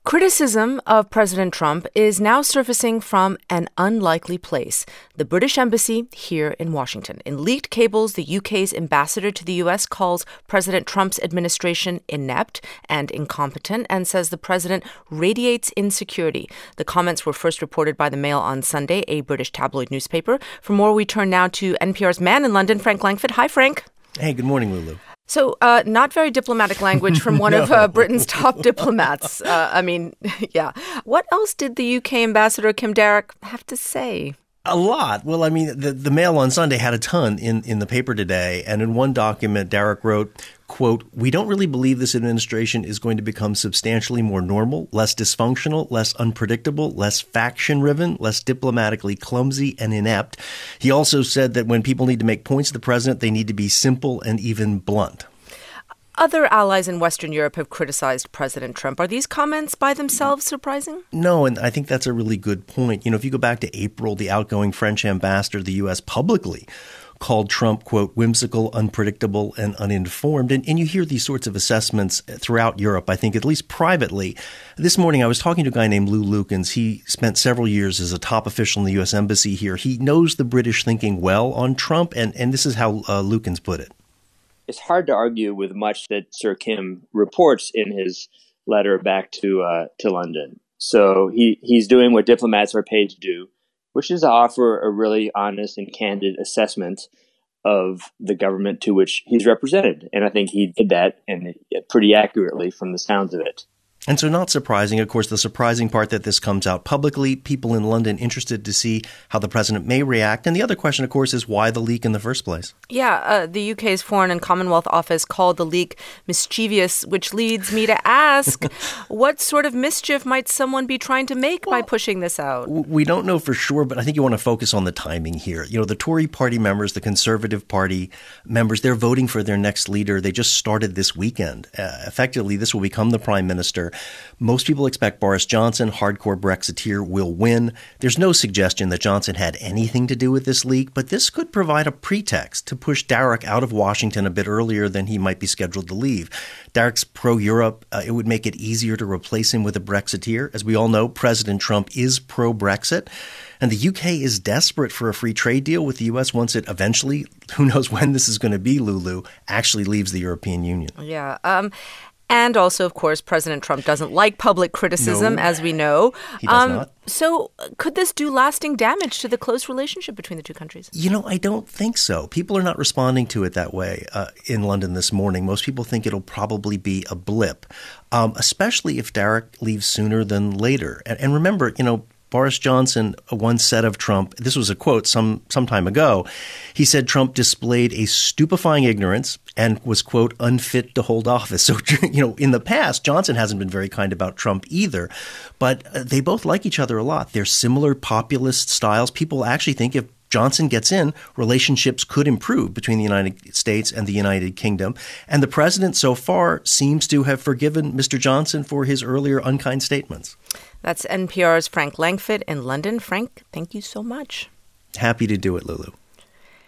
Criticism of President Trump is now surfacing from an unlikely place, the British Embassy here in Washington. In leaked cables, the UK's ambassador to the US calls President Trump's administration inept and incompetent and says the president radiates insecurity. The comments were first reported by the Mail on Sunday, a British tabloid newspaper. For more, we turn now to NPR's man in London, Frank Langfitt. Hi, Frank. Hey, good morning, Lulu. So, not very diplomatic language from one of Britain's top diplomats. Yeah. What else did the UK ambassador, Kim Darroch, have to say? A lot. Well, the Mail on Sunday had a ton in the paper today. And in one document, Darroch wrote, quote, "We don't really believe this administration is going to become substantially more normal, less dysfunctional, less unpredictable, less faction-riven, less diplomatically clumsy and inept." He also said that when people need to make points to the president, they need to be simple and even blunt. Other allies in Western Europe have criticized President Trump. Are these comments by themselves surprising? No, and I think that's a really good point. If you go back to April, the outgoing French ambassador to the U.S. publicly called Trump, quote, whimsical, unpredictable, and uninformed. And you hear these sorts of assessments throughout Europe, I think, at least privately. This morning, I was talking to a guy named Lou Lukens. He spent several years as a top official in the U.S. Embassy here. He knows the British thinking well on Trump, and this is how Lukens put it. It's hard to argue with much that Sir Kim reports in his letter back to London. So he's doing what diplomats are paid to do, which is to offer a really honest and candid assessment of the government to which he's represented. And I think he did that, and pretty accurately from the sounds of it. And so not surprising, of course, the surprising part that this comes out publicly, people in London interested to see how the president may react. And the other question, of course, is why the leak in the first place? Yeah, the UK's Foreign and Commonwealth Office called the leak mischievous, which leads me to ask, what sort of mischief might someone be trying to make by pushing this out? We don't know for sure, but I think you want to focus on the timing here. The Tory party members, the Conservative Party members, they're voting for their next leader. They just started this weekend. Effectively, this will become the prime minister. Most people expect Boris Johnson, hardcore Brexiteer, will win. There's no suggestion that Johnson had anything to do with this leak, but this could provide a pretext to push Darroch out of Washington a bit earlier than he might be scheduled to leave. Darroch's pro-Europe. It would make it easier to replace him with a Brexiteer. As we all know, President Trump is pro-Brexit. And the UK is desperate for a free trade deal with the U.S. once it eventually, who knows when this is going to be, Lulu, actually leaves the European Union. Yeah. And also, of course, President Trump doesn't like public criticism, as we know. He does not. So could this do lasting damage to the close relationship between the two countries? I don't think so. People are not responding to it that way in London this morning. Most people think it'll probably be a blip, especially if Darroch leaves sooner than later. And remember, Boris Johnson once said of Trump, this was a quote some time ago, he said Trump displayed a stupefying ignorance and was, quote, unfit to hold office. So, in the past, Johnson hasn't been very kind about Trump either, but they both like each other a lot. They're similar populist styles. People actually think if Johnson gets in, relationships could improve between the United States and the United Kingdom. And the president so far seems to have forgiven Mr. Johnson for his earlier unkind statements. That's NPR's Frank Langfitt in London. Frank, thank you so much. Happy to do it, Lulu.